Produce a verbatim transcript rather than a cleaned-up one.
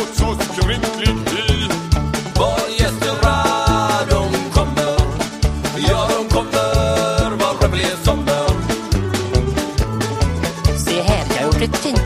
fått så skräckligt i. Våra gästerna, de kommer. Ja, de kommer. Var det blir sommar. Se här, jag har gjort ett fint